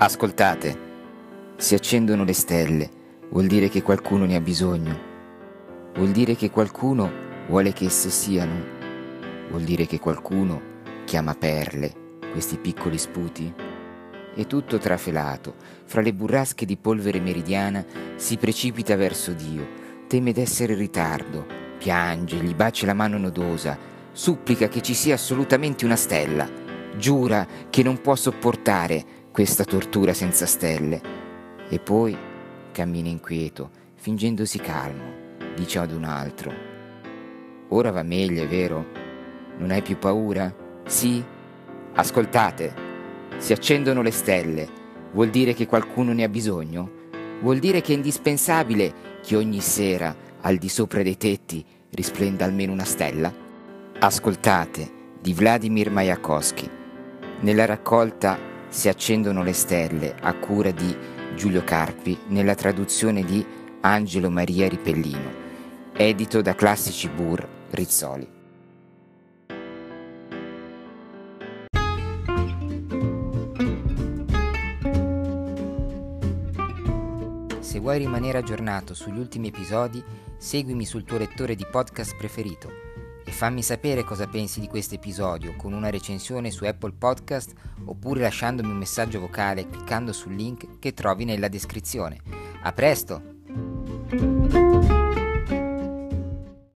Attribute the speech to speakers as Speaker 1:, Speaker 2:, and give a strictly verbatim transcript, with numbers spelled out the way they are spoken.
Speaker 1: Ascoltate, si accendono le stelle, vuol dire che qualcuno ne ha bisogno, vuol dire che qualcuno vuole che esse siano, vuol dire che qualcuno chiama perle questi piccoli sputi. E tutto trafelato, fra le burrasche di polvere meridiana, si precipita verso Dio, teme d'essere in ritardo, piange, gli bacia la mano nodosa, supplica che ci sia assolutamente una stella, giura che non può sopportare questa tortura senza stelle. E poi cammina inquieto, fingendosi calmo, dice ad un altro: ora va meglio, è vero? Non hai più paura? Sì? Ascoltate, si accendono le stelle, vuol dire che qualcuno ne ha bisogno? Vuol dire che è indispensabile che ogni sera, al di sopra dei tetti, risplenda almeno una stella? Ascoltate, di Vladimir Majakovskij, nella raccolta Si accendono le stelle, a cura di Giulio Carpi, nella traduzione di Angelo Maria Ripellino, edito da Classici Bur Rizzoli. Se vuoi rimanere aggiornato sugli ultimi episodi, seguimi sul tuo lettore di podcast preferito e fammi sapere cosa pensi di questo episodio con una recensione su Apple Podcast oppure lasciandomi un messaggio vocale cliccando sul link che trovi nella descrizione. A presto!